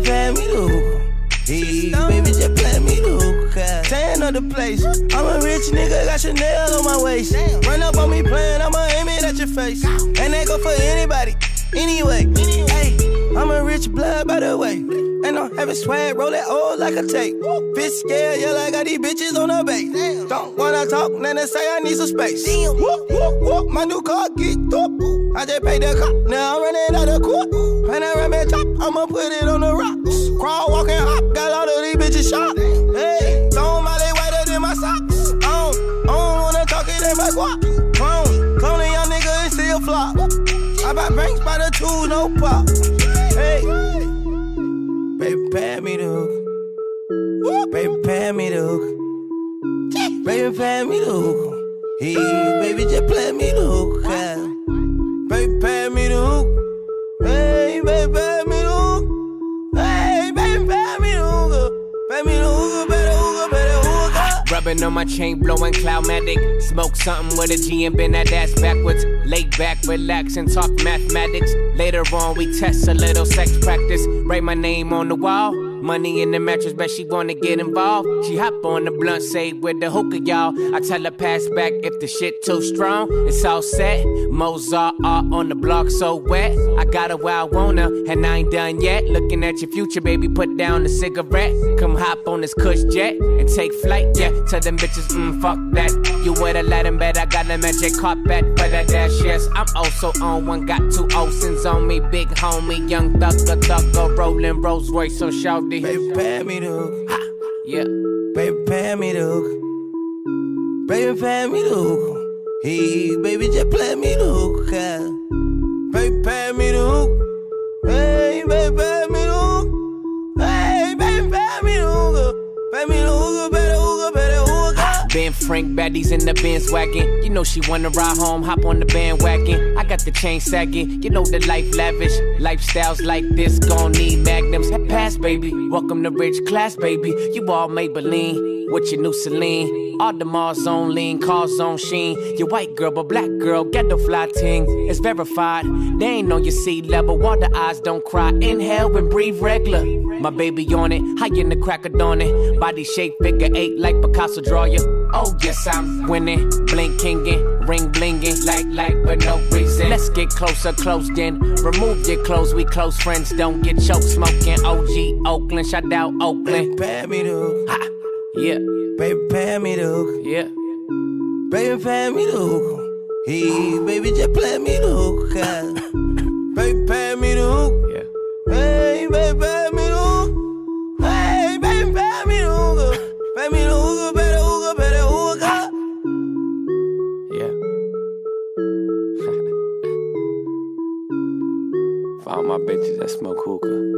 Baby, pay me the hookah. Hey, baby, just play me the hookah. Tan of the place. I'm a rich nigga, got Chanel on my waist. Run up on me playing, I'ma aim it at your face. And that go for anybody, anyway. Hey, I'm a rich blood, by the way. And I'm having swag, roll that old like a tape. Bitch scared, yeah, I got these bitches on the base. Don't wanna talk, then they say I need some space. Whoop, whoop, whoop, my new car geeked up. I just paid the cop, now I'm running out of court. Panoramic top, I'ma put it on the rocks. Crawl, walk, and hop, got all of these bitches shot. Hey, don't my they whiter than my socks. I don't wanna talk it in my guap. Cloning young nigga and still flop. I buy banks by the two, no pop. Hey, baby, pay me the hook. Baby, pay me the hook. Baby, pay me the hook. Hey, baby, just play me the hook. Baby, pay me the hook. Hey, baby, pay me the hook. Hey, baby, pay me the hook. Pay me the hook, better hook, better hook. Rubbing on my chain, blowing Cloudmatic. Smoke something with a G and bend that ass backwards. Lay back, relax, and talk mathematics. Later on, we test a little sex practice. Write my name on the wall. Money in the mattress, bet she wanna get involved. She hop on the blunt, say with the hookah, y'all. I tell her pass back if the shit too strong. It's all set. Mozart art on the block, so wet. I got her where I want her, and I ain't done yet. Looking at your future, baby, put down the cigarette. Come hop on this cush jet and take flight, yeah. Tell them bitches, fuck that. You would've let them bet I got them at your carpet for that dash, yes. I'm also on one, got two Olsons on me. Big homie, young thugger, rolling Rolls Royce on shout. Baby, pay me the hook. Ha, yeah. Baby, pay me the hook. Baby, pay me the hook. Hey, baby, just play me the hook. Baby, pay me the hook. Hey, baby, pay me the hook. Hey, baby, pay me the hook. Pay me the hook, better hook, better hook. Ben Frank, baddies in the Benz wagon. You know she wanna ride home, hop on the bandwagon. I got the chain sagging, you know the life lavish. Lifestyles like this gon' need magnums. Pass, baby, welcome to rich class, baby. You all Maybelline with your new Celine. All the Mars on lean, cars on sheen. Your white girl, but black girl, get the fly ting. It's verified, they ain't on your sea level. Water eyes don't cry, inhale and breathe regular. My baby on it, high in the crack of dawn it. Body shape, figure eight like Picasso draw you. Oh yes, I'm winning, blinkingin', ring blingin', like for no reason. Let's get closer, closed in. Remove your clothes, we close friends. Don't get choked smoking. OG Oakland, shout out Oakland. Baby, pay me the hook. Ha, yeah. Baby, pay me the hook. Yeah. Baby, pay me the hook. Hey, baby, just play me the hook. Baby, pay me the hook. Yeah. Hey, baby, pay me the hook. Hey, baby, pay me the hook. Pay me the hook, better hook, better hook. Yeah. For all my bitches that smoke hookah.